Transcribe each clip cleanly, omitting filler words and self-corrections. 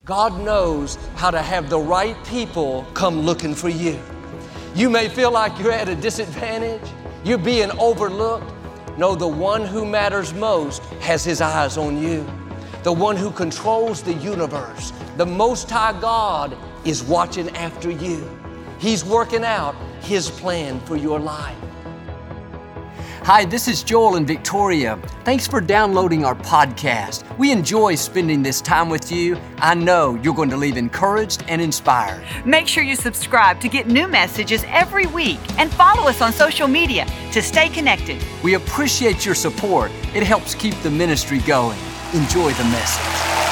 God knows how to have the right people come looking for you. You may feel like you're at a disadvantage, you're being overlooked. No, the one who matters most has his eyes on you. The one who controls the universe, the Most High God, is watching after you. He's working out His plan for your life. Hi, this is Joel and Victoria. Thanks for downloading our podcast. We enjoy spending this time with you. I know you're going to leave encouraged and inspired. Make sure you subscribe to get new messages every week and follow us on social media to stay connected. We appreciate your support. It helps keep the ministry going. Enjoy the message.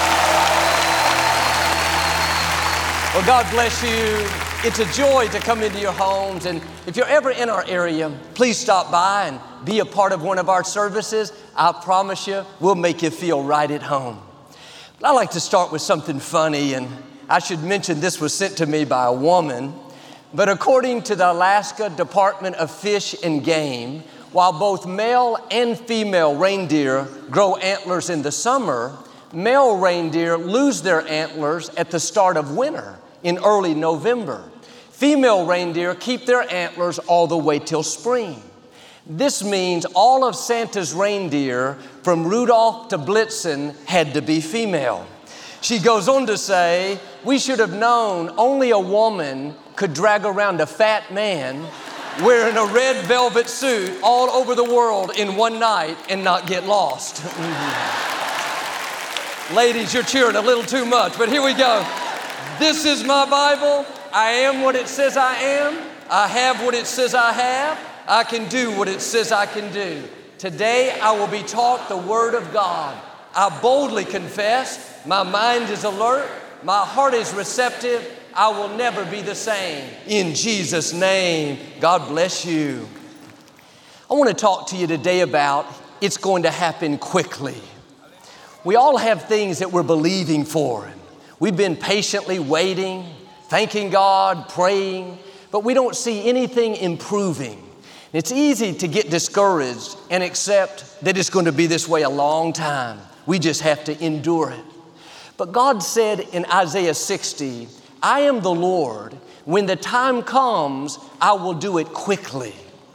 Well, God bless you. It's a joy to come into your homes. And if you're ever in our area, please stop by and be a part of one of our services. I promise you, we'll make you feel right at home. But I like to start with something funny, and I should mention this was sent to me by a woman. But according to the Alaska Department of Fish and Game, while both male and female reindeer grow antlers in the summer, male reindeer lose their antlers at the start of winter in early November. Female reindeer keep their antlers all the way till spring. This means all of Santa's reindeer, from Rudolph to Blitzen, had to be female. She goes on to say, we should have known only a woman could drag around a fat man wearing a red velvet suit all over the world in one night and not get lost. Ladies, you're cheering a little too much, but here we go. This is my Bible. I am what it says I am. I have what it says I have. I can do what it says I can do. Today I will be taught the Word of God. I boldly confess, my mind is alert, my heart is receptive, I will never be the same. In Jesus' name, God bless you. I want to talk to you today about it's going to happen quickly. We all have things that we're believing for. We've been patiently waiting, thanking God, praying, but we don't see anything improving. It's easy to get discouraged and accept that it's going to be this way a long time. We just have to endure it. But God said in Isaiah 60, I am the Lord. When the time comes, I will do it quickly.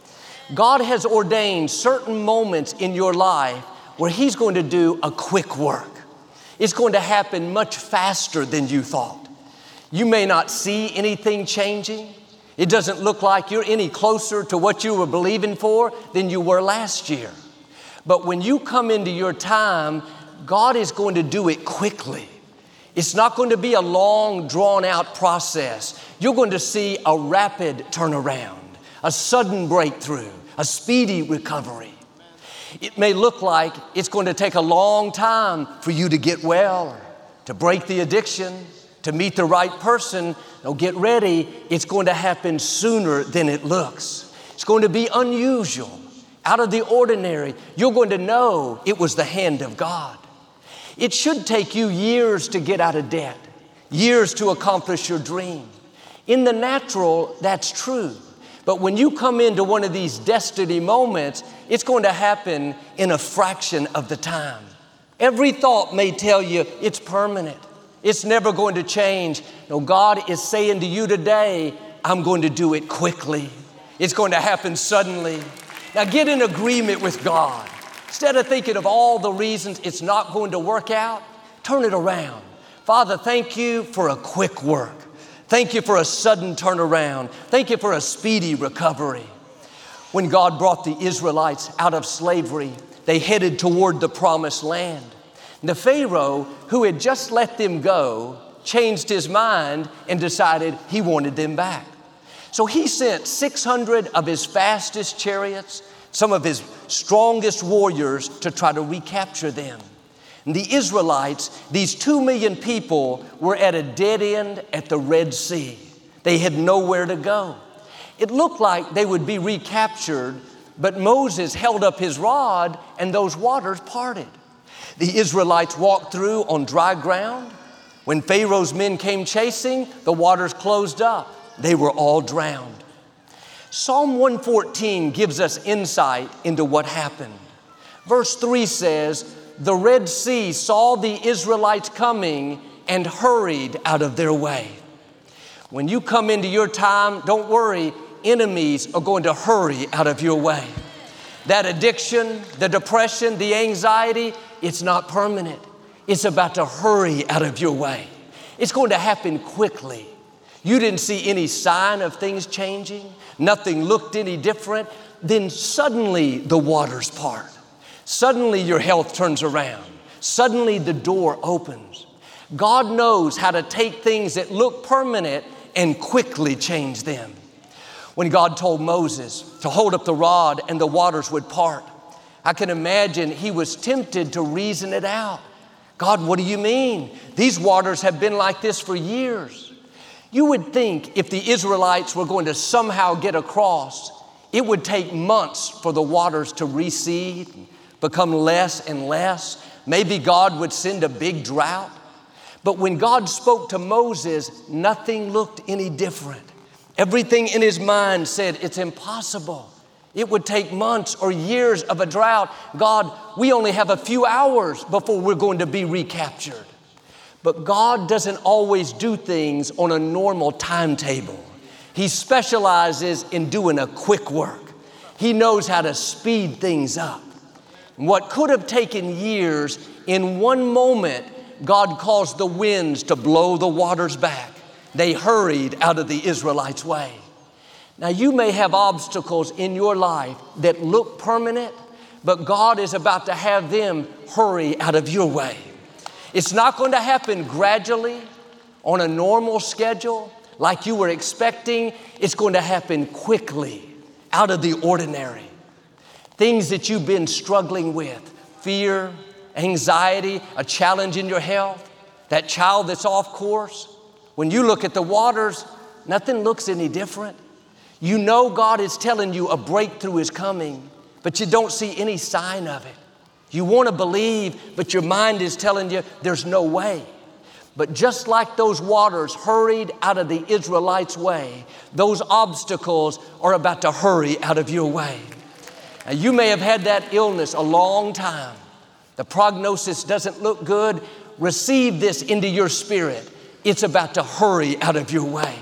God has ordained certain moments in your life where He's going to do a quick work. It's going to happen much faster than you thought. You may not see anything changing. It doesn't look like you're any closer to what you were believing for than you were last year. But when you come into your time, God is going to do it quickly. It's not going to be a long, drawn-out process. You're going to see a rapid turnaround, a sudden breakthrough, a speedy recovery. It may look like it's going to take a long time for you to get well, to break the addiction, to meet the right person. Now get ready, it's going to happen sooner than it looks. It's going to be unusual, out of the ordinary. You're going to know it was the hand of God. It should take you years to get out of debt, years to accomplish your dream. In the natural, that's true. But when you come into one of these destiny moments, it's going to happen in a fraction of the time. Every thought may tell you it's permanent. It's never going to change. No, God is saying to you today, I'm going to do it quickly. It's going to happen suddenly. Now get in agreement with God. Instead of thinking of all the reasons it's not going to work out, turn it around. Father, thank you for a quick work. Thank you for a sudden turnaround. Thank you for a speedy recovery. When God brought the Israelites out of slavery, they headed toward the promised land. The Pharaoh, who had just let them go, changed his mind and decided he wanted them back. So he sent 600 of his fastest chariots, some of his strongest warriors, to try to recapture them. And the Israelites, these 2 million people, were at a dead end at the Red Sea. They had nowhere to go. It looked like they would be recaptured, but Moses held up his rod and those waters parted. The Israelites walked through on dry ground. When Pharaoh's men came chasing, the waters closed up. They were all drowned. Psalm 114 gives us insight into what happened. Verse 3 says, the Red Sea saw the Israelites coming and hurried out of their way. When you come into your time, don't worry, enemies are going to hurry out of your way. That addiction, the depression, the anxiety, it's not permanent. It's about to hurry out of your way. It's going to happen quickly. You didn't see any sign of things changing. Nothing looked any different. Then suddenly the waters part. Suddenly your health turns around. Suddenly the door opens. God knows how to take things that look permanent and quickly change them. When God told Moses to hold up the rod and the waters would part, I can imagine he was tempted to reason it out. God, what do you mean? These waters have been like this for years. You would think if the Israelites were going to somehow get across, it would take months for the waters to recede, become less and less. Maybe God would send a big drought. But when God spoke to Moses, nothing looked any different. Everything in his mind said it's impossible. It would take months or years of a drought. God, we only have a few hours before we're going to be recaptured. But God doesn't always do things on a normal timetable. He specializes in doing a quick work. He knows how to speed things up. What could have taken years, in one moment, God caused the winds to blow the waters back. They hurried out of the Israelites' way. Now, you may have obstacles in your life that look permanent, but God is about to have them hurry out of your way. It's not going to happen gradually on a normal schedule like you were expecting. It's going to happen quickly, out of the ordinary. Things that you've been struggling with, fear, anxiety, a challenge in your health, that child that's off course. When you look at the waters, nothing looks any different. You know God is telling you a breakthrough is coming, but you don't see any sign of it. You want to believe, but your mind is telling you there's no way. But just like those waters hurried out of the Israelites' way, those obstacles are about to hurry out of your way. Now, you may have had that illness a long time. The prognosis doesn't look good. Receive this into your spirit. It's about to hurry out of your way.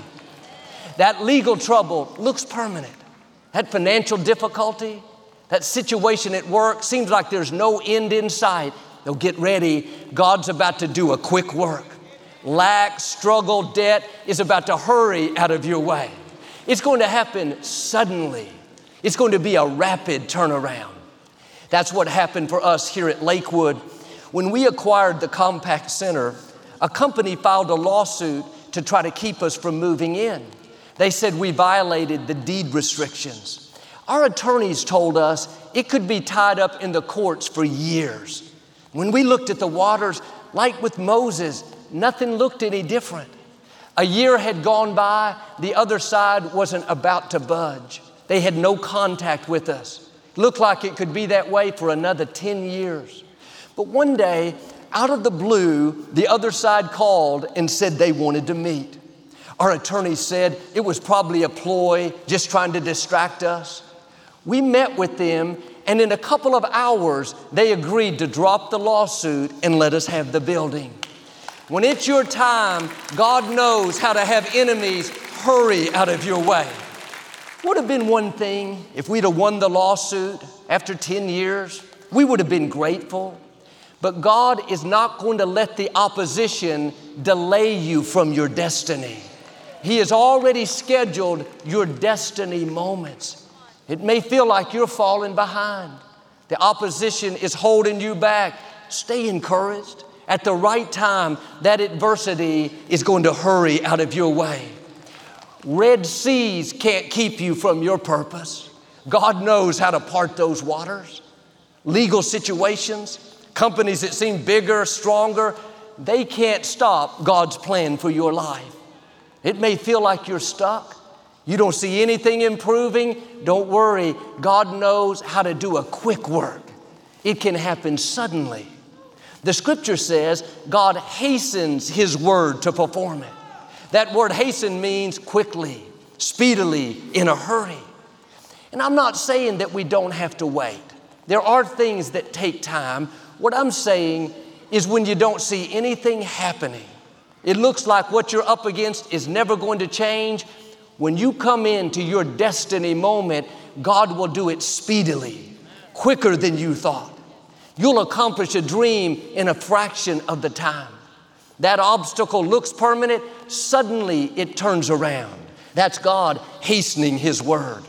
That legal trouble looks permanent. That financial difficulty, that situation at work seems like there's no end in sight. They'll get ready. God's about to do a quick work. Lack, struggle, debt is about to hurry out of your way. It's going to happen suddenly. It's going to be a rapid turnaround. That's what happened for us here at Lakewood. When we acquired the Compaq Center, a company filed a lawsuit to try to keep us from moving in. They said we violated the deed restrictions. Our attorneys told us it could be tied up in the courts for years. When we looked at the waters, like with Moses, nothing looked any different. A year had gone by, the other side wasn't about to budge. They had no contact with us. Looked like it could be that way for another 10 years. But one day, out of the blue, the other side called and said they wanted to meet. Our attorney said it was probably a ploy, just trying to distract us. We met with them, and in a couple of hours, they agreed to drop the lawsuit and let us have the building. When it's your time, God knows how to have enemies hurry out of your way. Would have been one thing if we'd have won the lawsuit after 10 years. We would have been grateful. But God is not going to let the opposition delay you from your destiny. He has already scheduled your destiny moments. It may feel like you're falling behind. The opposition is holding you back. Stay encouraged. At the right time, that adversity is going to hurry out of your way. Red seas can't keep you from your purpose. God knows how to part those waters. Legal situations, companies that seem bigger, stronger, they can't stop God's plan for your life. It may feel like you're stuck. You don't see anything improving. Don't worry. God knows how to do a quick work. It can happen suddenly. The scripture says God hastens His word to perform it. That word hasten means quickly, speedily, in a hurry. And I'm not saying that we don't have to wait. There are things that take time. What I'm saying is when you don't see anything happening, It looks like what you're up against is never going to change. When you come into your destiny moment, God will do it speedily, quicker than you thought. You'll accomplish a dream in a fraction of the time. That obstacle looks permanent, suddenly it turns around. That's God hastening His word.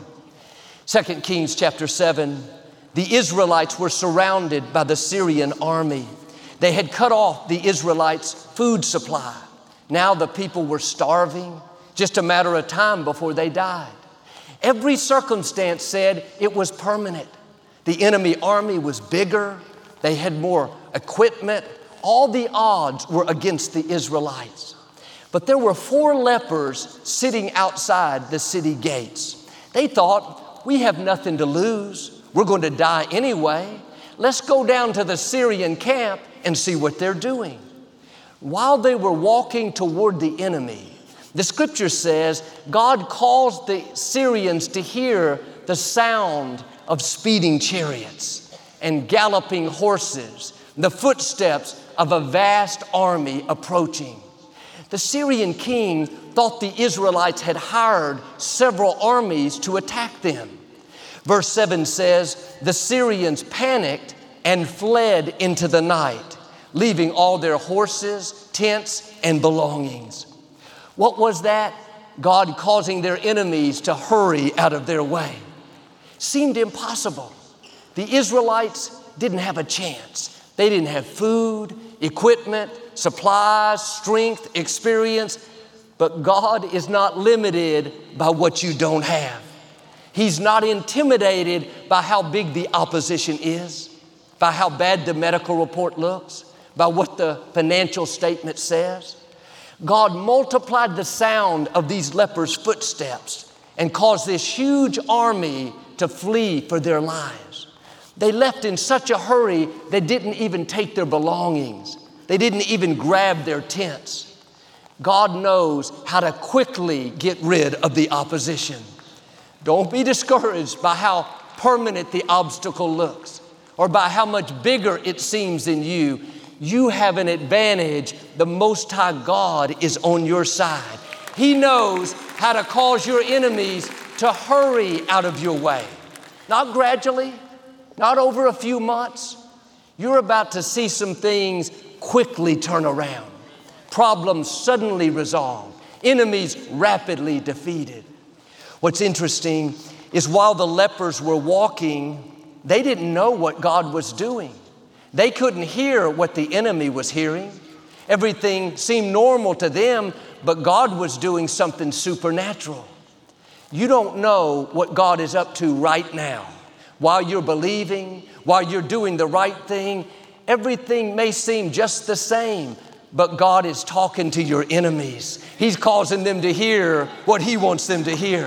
2 Kings chapter 7, the Israelites were surrounded by the Syrian army. They had cut off the Israelites' food supply. Now the people were starving, just a matter of time before they died. Every circumstance said it was permanent. The enemy army was bigger. They had more equipment. All the odds were against the Israelites. But there were 4 lepers sitting outside the city gates. They thought, we have nothing to lose. We're going to die anyway. Let's go down to the Syrian camp and see what they're doing. While they were walking toward the enemy, the scripture says God caused the Syrians to hear the sound of speeding chariots and galloping horses, the footsteps of a vast army approaching. The Syrian king thought the Israelites had hired several armies to attack them. Verse 7 says, the Syrians panicked and fled into the night, leaving all their horses, tents, and belongings. What was that? God causing their enemies to hurry out of their way. Seemed impossible. The Israelites didn't have a chance. They didn't have food, equipment, supplies, strength, experience. But God is not limited by what you don't have. He's not intimidated by how big the opposition is, by how bad the medical report looks, by what the financial statement says. God multiplied the sound of these lepers' footsteps and caused this huge army to flee for their lives. They left in such a hurry, they didn't even take their belongings. They didn't even grab their tents. God knows how to quickly get rid of the opposition. Don't be discouraged by how permanent the obstacle looks or by how much bigger it seems than you. You have an advantage. The Most High God is on your side. He knows how to cause your enemies to hurry out of your way. Not gradually, not over a few months. You're about to see some things quickly turn around. Problems suddenly resolved. Enemies rapidly defeated. What's interesting is while the lepers were walking, they didn't know what God was doing. They couldn't hear what the enemy was hearing. Everything seemed normal to them, but God was doing something supernatural. You don't know what God is up to right now. While you're believing, while you're doing the right thing, everything may seem just the same, but God is talking to your enemies. He's causing them to hear what He wants them to hear.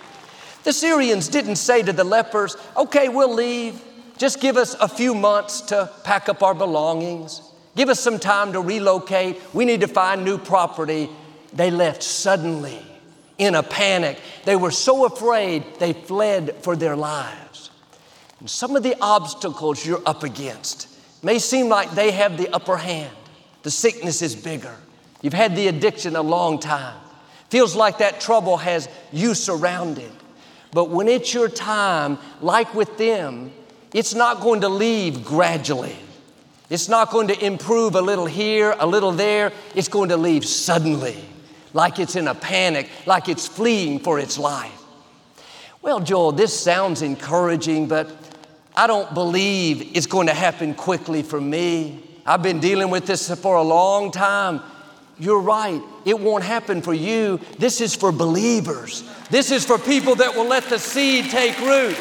The Syrians didn't say to the lepers, okay, we'll leave. Just give us a few months to pack up our belongings. Give us some time to relocate. We need to find new property. They left suddenly in a panic. They were so afraid they fled for their lives. And some of the obstacles you're up against may seem like they have the upper hand. The sickness is bigger. You've had the addiction a long time. Feels like that trouble has you surrounded. But when it's your time, like with them, it's not going to leave gradually. It's not going to improve a little here, a little there. It's going to leave suddenly, like it's in a panic, like it's fleeing for its life. Well, Joel, this sounds encouraging, but I don't believe it's going to happen quickly for me. I've been dealing with this for a long time. You're right. It won't happen for you. This is for believers. This is for people that will let the seed take root.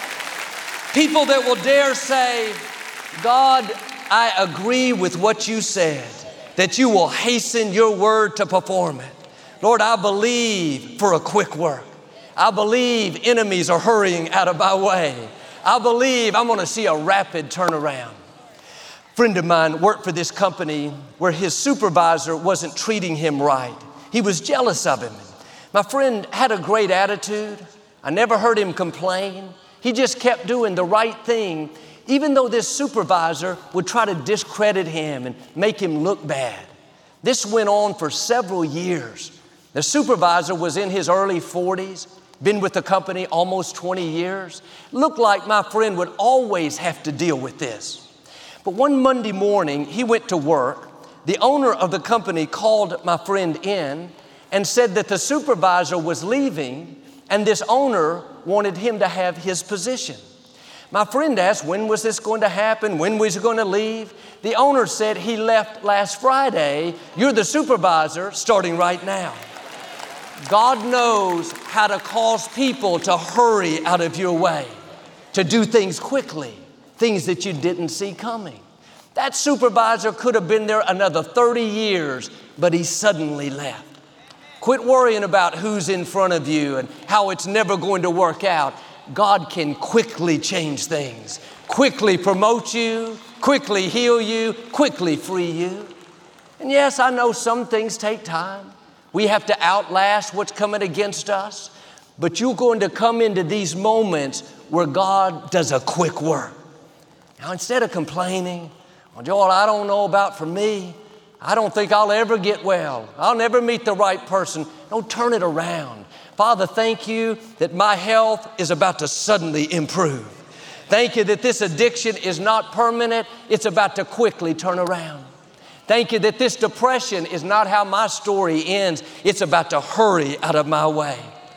People that will dare say, God, I agree with what you said, that you will hasten your word to perform it. Lord, I believe for a quick work. I believe enemies are hurrying out of my way. I believe I'm going to see a rapid turnaround. A friend of mine worked for this company where his supervisor wasn't treating him right. He was jealous of him. My friend had a great attitude. I never heard him complain. He just kept doing the right thing, even though this supervisor would try to discredit him and make him look bad. This went on for several years. The supervisor was in his early 40s, been with the company almost 20 years. Looked like my friend would always have to deal with this. But one Monday morning, he went to work. The owner of the company called my friend in and said that the supervisor was leaving and this owner wanted him to have his position. My friend asked, when was this going to happen? When was he going to leave? The owner said, he left last Friday. You're the supervisor starting right now. God knows how to cause people to hurry out of your way, to do things quickly, things that you didn't see coming. That supervisor could have been there another 30 years, but he suddenly left. Quit worrying about who's in front of you and how it's never going to work out. God can quickly change things, quickly promote you, quickly heal you, quickly free you. And yes, I know some things take time. We have to outlast what's coming against us. But you're going to come into these moments where God does a quick work. Now, instead of complaining, well, Joel, I don't know about for me. I don't think I'll ever get well. I'll never meet the right person. Don't turn it around. Father, thank you that my health is about to suddenly improve. Thank you that this addiction is not permanent. It's about to quickly turn around. Thank you that this depression is not how my story ends. It's about to hurry out of my way.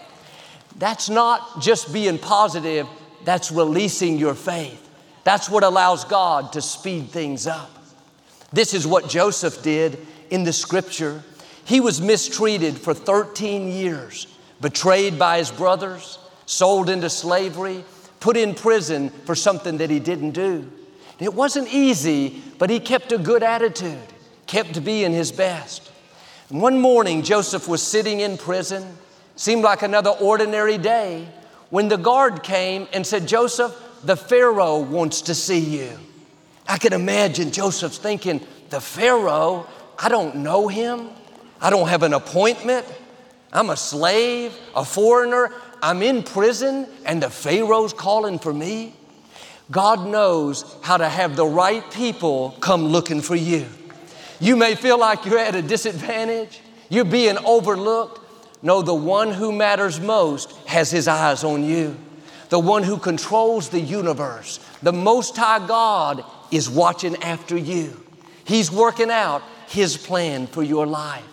That's not just being positive. That's releasing your faith. That's what allows God to speed things up. This is what Joseph did in the scripture. He was mistreated for 13 years, betrayed by his brothers, sold into slavery, put in prison for something that he didn't do. It wasn't easy, but he kept a good attitude, kept being his best. And one morning, Joseph was sitting in prison, seemed like another ordinary day, when the guard came and said, Joseph, the Pharaoh wants to see you. I can imagine Joseph's thinking, the Pharaoh, I don't know him. I don't have an appointment. I'm a slave, a foreigner. I'm in prison and the Pharaoh's calling for me. God knows how to have the right people come looking for you. You may feel like you're at a disadvantage. You're being overlooked. No, the one who matters most has his eyes on you. The one who controls the universe, the Most High God, is watching after you. He's working out His plan for your life.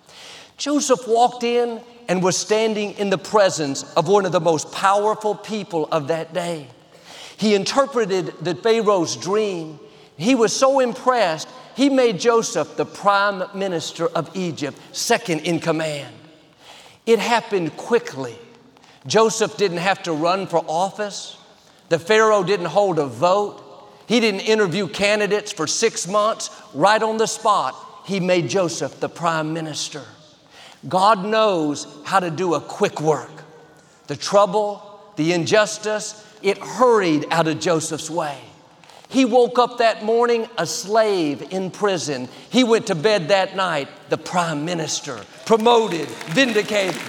Joseph walked in and was standing in the presence of one of the most powerful people of that day. He interpreted the Pharaoh's dream. He was so impressed, he made Joseph the prime minister of Egypt, second in command. It happened quickly. Joseph didn't have to run for office. The Pharaoh didn't hold a vote. He didn't interview candidates for 6 months. Right on the spot, he made Joseph the prime minister. God knows how to do a quick work. The trouble, the injustice, it hurried out of Joseph's way. He woke up that morning a slave in prison. He went to bed that night the prime minister, promoted, vindicated.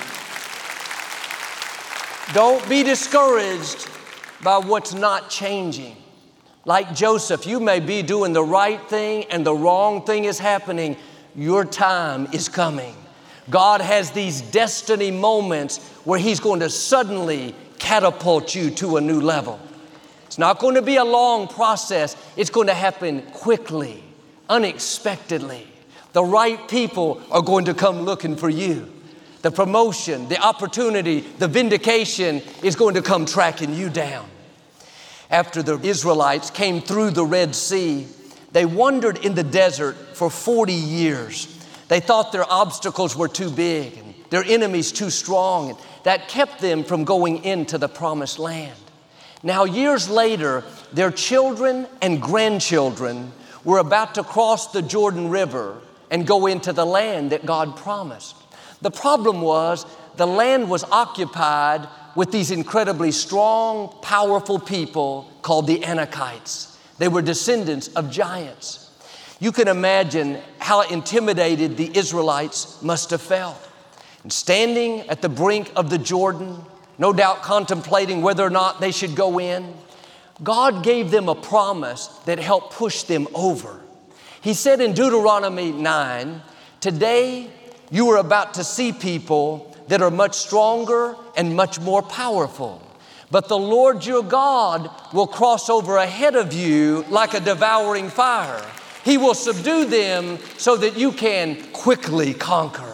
Don't be discouraged by what's not changing. Like Joseph, you may be doing the right thing and the wrong thing is happening. Your time is coming. God has these destiny moments where He's going to suddenly catapult you to a new level. It's not going to be a long process. It's going to happen quickly, unexpectedly. The right people are going to come looking for you. The promotion, the opportunity, the vindication is going to come tracking you down. After the Israelites came through the Red Sea, they wandered in the desert for 40 years. They thought their obstacles were too big and their enemies too strong, and that kept them from going into the promised land. Now, years later, their children and grandchildren were about to cross the Jordan River and go into the land that God promised. The problem was the land was occupied with these incredibly strong, powerful people called the Anakites. They were descendants of giants. You can imagine how intimidated the Israelites must have felt. And standing at the brink of the Jordan, no doubt contemplating whether or not they should go in, God gave them a promise that helped push them over. He said in Deuteronomy 9, Today, you are about to see people that are much stronger and much more powerful. But the Lord your God will cross over ahead of you like a devouring fire. He will subdue them so that you can quickly conquer.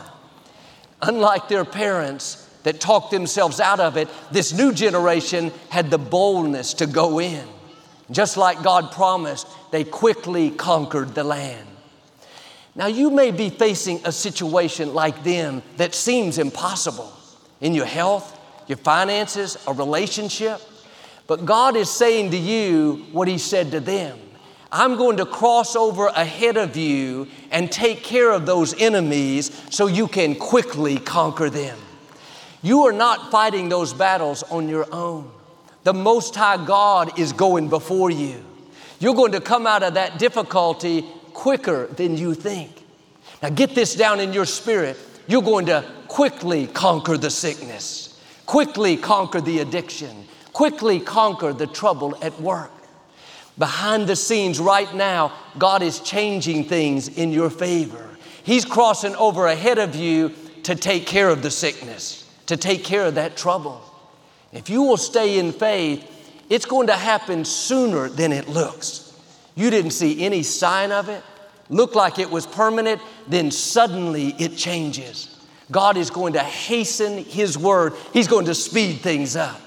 Unlike their parents that talked themselves out of it, this new generation had the boldness to go in. Just like God promised, they quickly conquered the land. Now you may be facing a situation like them that seems impossible in your health, your finances, a relationship. But God is saying to you what He said to them. I'm going to cross over ahead of you and take care of those enemies so you can quickly conquer them. You are not fighting those battles on your own. The Most High God is going before you. You're going to come out of that difficulty quicker than you think. Now get this down in your spirit. You're going to quickly conquer the sickness, quickly conquer the addiction, quickly conquer the trouble at work. Behind the scenes right now, God is changing things in your favor. He's crossing over ahead of you to take care of the sickness, to take care of that trouble. If you will stay in faith, it's going to happen sooner than it looks. You didn't see any sign of it, looked like it was permanent, then suddenly it changes. God is going to hasten His word. He's going to speed things up.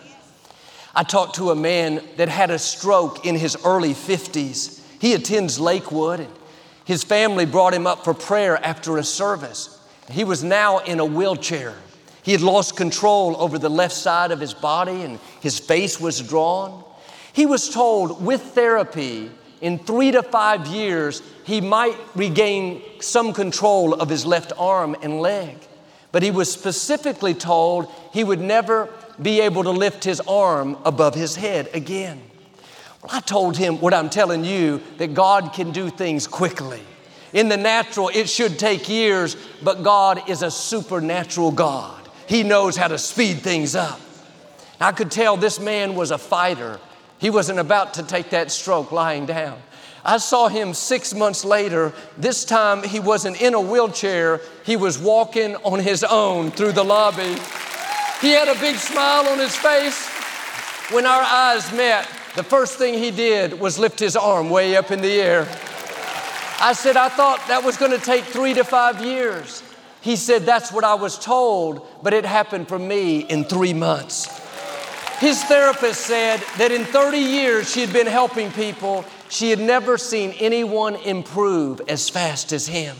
I talked to a man that had a stroke in his early 50s. He attends Lakewood, and his family brought him up for prayer after a service. He was now in a wheelchair. He had lost control over the left side of his body, and his face was drawn. He was told with therapy, in 3 to 5 years, he might regain some control of his left arm and leg. But he was specifically told he would never be able to lift his arm above his head again. Well, I told him what I'm telling you, that God can do things quickly. In the natural, it should take years, but God is a supernatural God. He knows how to speed things up. I could tell this man was a fighter. He wasn't about to take that stroke lying down. I saw him 6 months later. This time he wasn't in a wheelchair. He was walking on his own through the lobby. He had a big smile on his face. When our eyes met, the first thing he did was lift his arm way up in the air. I said, I thought that was going to take 3 to 5 years. He said, that's what I was told, but it happened for me in 3 months. His therapist said that in 30 years she had been helping people. She had never seen anyone improve as fast as him.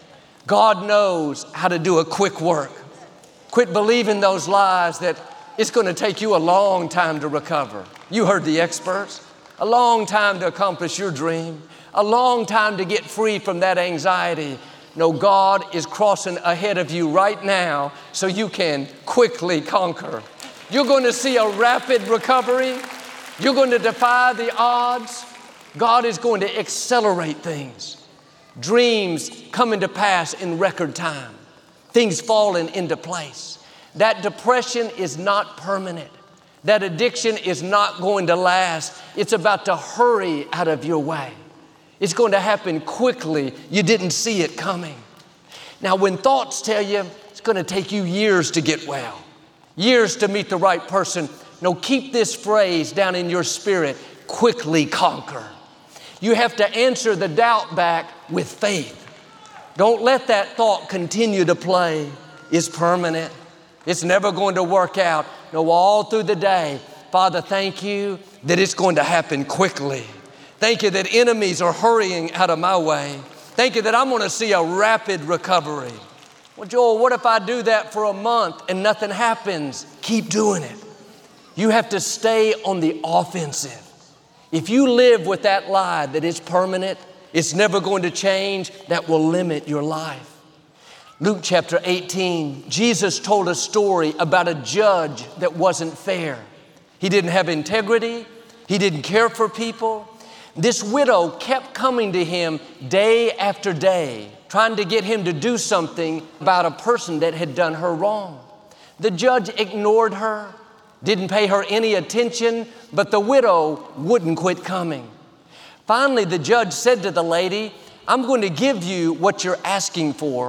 God knows how to do a quick work. Quit believing those lies that it's going to take you a long time to recover. You heard the experts. A long time to accomplish your dream. A long time to get free from that anxiety. No, God is crossing ahead of you right now so you can quickly conquer. You're going to see a rapid recovery. You're going to defy the odds. God is going to accelerate things. Dreams coming to pass in record time. Things falling into place. That depression is not permanent. That addiction is not going to last. It's about to hurry out of your way. It's going to happen quickly. You didn't see it coming. Now, when thoughts tell you it's going to take you years to get well, years to meet the right person, no, keep this phrase down in your spirit, quickly conquer. You have to answer the doubt back with faith. Don't let that thought continue to play. It's permanent. It's never going to work out. No, all through the day, Father, thank you that it's going to happen quickly. Thank you that enemies are hurrying out of my way. Thank you that I'm going to see a rapid recovery. Well, Joel, what if I do that for a month and nothing happens? Keep doing it. You have to stay on the offensive. If you live with that lie that it's permanent, it's never going to change, that will limit your life. Luke chapter 18, Jesus told a story about a judge that wasn't fair. He didn't have integrity. He didn't care for people. This widow kept coming to him day after day, trying to get him to do something about a person that had done her wrong. The judge ignored her, didn't pay her any attention, but the widow wouldn't quit coming. Finally, the judge said to the lady, I'm going to give you what you're asking for,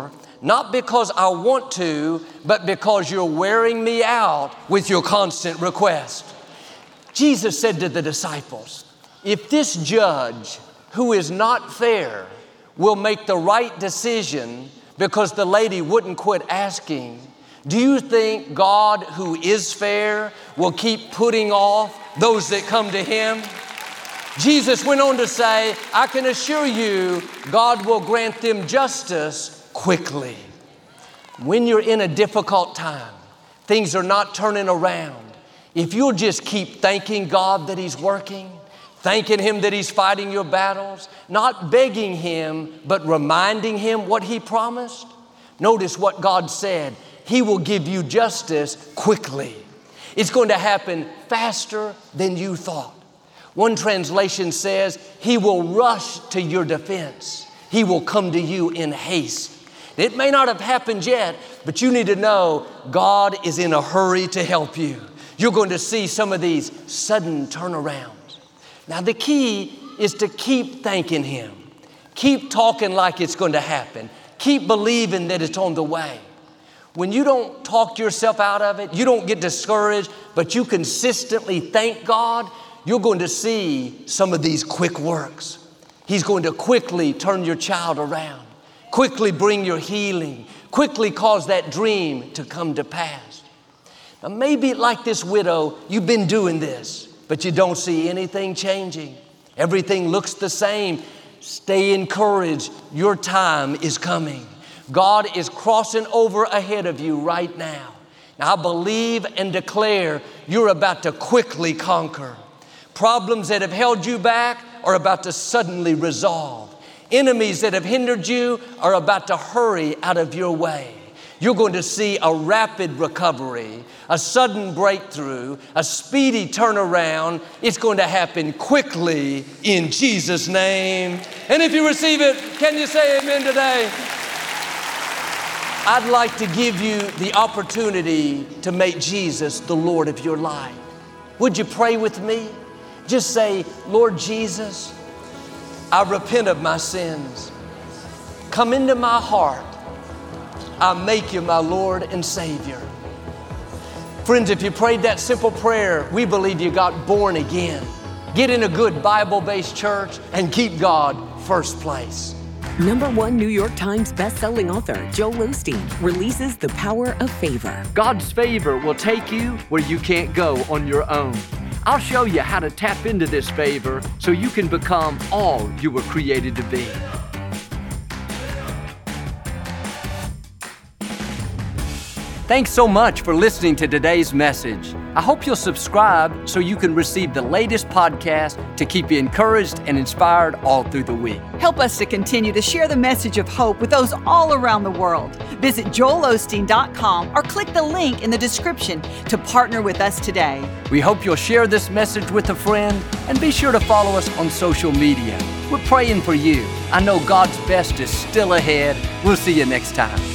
not because I want to, but because you're wearing me out with your constant request. Jesus said to the disciples, if this judge who is not fair will make the right decision because the lady wouldn't quit asking, do you think God, who is fair, will keep putting off those that come to Him? Jesus went on to say, I can assure you, God will grant them justice quickly. When you're in a difficult time, things are not turning around, if you'll just keep thanking God that He's working, thanking Him that He's fighting your battles, not begging Him, but reminding Him what He promised, notice what God said. He will give you justice quickly. It's going to happen faster than you thought. One translation says, He will rush to your defense. He will come to you in haste. It may not have happened yet, but you need to know God is in a hurry to help you. You're going to see some of these sudden turnarounds. Now, the key is to keep thanking Him. Keep talking like it's going to happen. Keep believing that it's on the way. When you don't talk yourself out of it, you don't get discouraged, but you consistently thank God, you're going to see some of these quick works. He's going to quickly turn your child around, quickly bring your healing, quickly cause that dream to come to pass. Now, maybe like this widow, you've been doing this, but you don't see anything changing. Everything looks the same. Stay encouraged. Your time is coming. God is crossing over ahead of you right now. Now, I believe and declare you're about to quickly conquer. Problems that have held you back are about to suddenly resolve. Enemies that have hindered you are about to hurry out of your way. You're going to see a rapid recovery, a sudden breakthrough, a speedy turnaround. It's going to happen quickly in Jesus' name. And if you receive it, can you say amen today? I'd like to give you the opportunity to make Jesus the Lord of your life. Would you pray with me? Just say, Lord Jesus, I repent of my sins. Come into my heart. I make you my Lord and Savior. Friends, if you prayed that simple prayer, we believe you got born again. Get in a good Bible-based church and keep God first place. #1 New York Times bestselling author Joel Osteen releases The Power of Favor. God's favor will take you where you can't go on your own. I'll show you how to tap into this favor so you can become all you were created to be. Thanks so much for listening to today's message. I hope you'll subscribe so you can receive the latest podcast to keep you encouraged and inspired all through the week. Help us to continue to share the message of hope with those all around the world. Visit joelosteen.com or click the link in the description to partner with us today. We hope you'll share this message with a friend and be sure to follow us on social media. We're praying for you. I know God's best is still ahead. We'll see you next time.